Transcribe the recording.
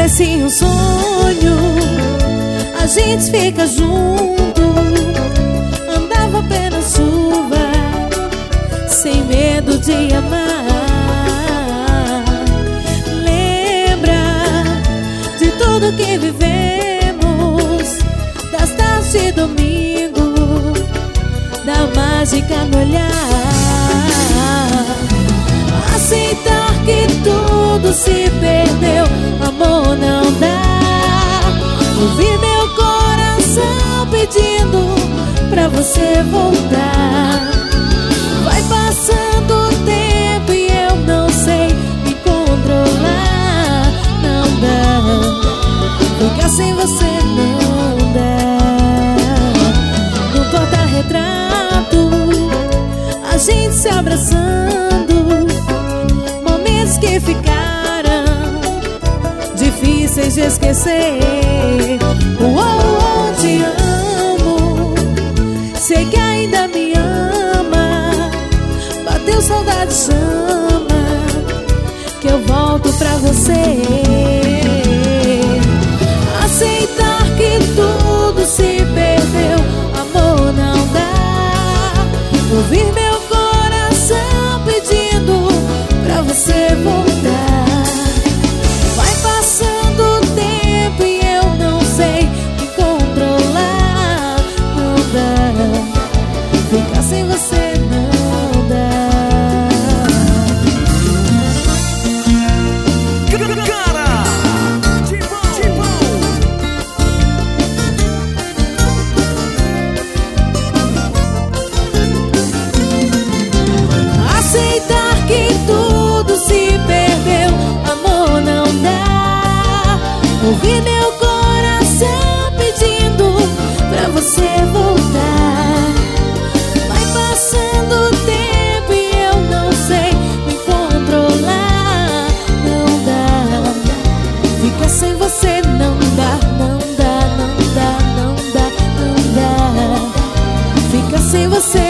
parece um sonho, a gente fica junto. Andava pé na chuva, sem medo de amar. Lembra de tudo que vivemos, das tardes de domingo, da mágica no olhar. Aceitar que tudo se perdeu, amor, não dá. Ouvir meu coração pedindo pra você voltar. Vai passando o tempo e eu não sei me controlar. Não dá, ficar sem você não dá. No porta-retrato, a gente se abraçando, momentos que ficaram difíceis de esquecer. Te amo, sei que ainda me ama. Bateu saudade, chama, que eu volto pra você. Aceitar que tudo se perdeu, amor, não dá. Ouvir meu coração pedindo pra você voltar. Vai passando o tempo e eu não sei me controlar. Não dá, ficar sem você não dá. Cara, Aceitar que tudo se perdeu, amor, não dá. Ouvir meu coração pedindo pra você voltar. Vai passando o tempo e eu não sei me controlar. Não dá, ficar sem você não dá. Não dá, não dá, não dá, não dá. Ficar sem você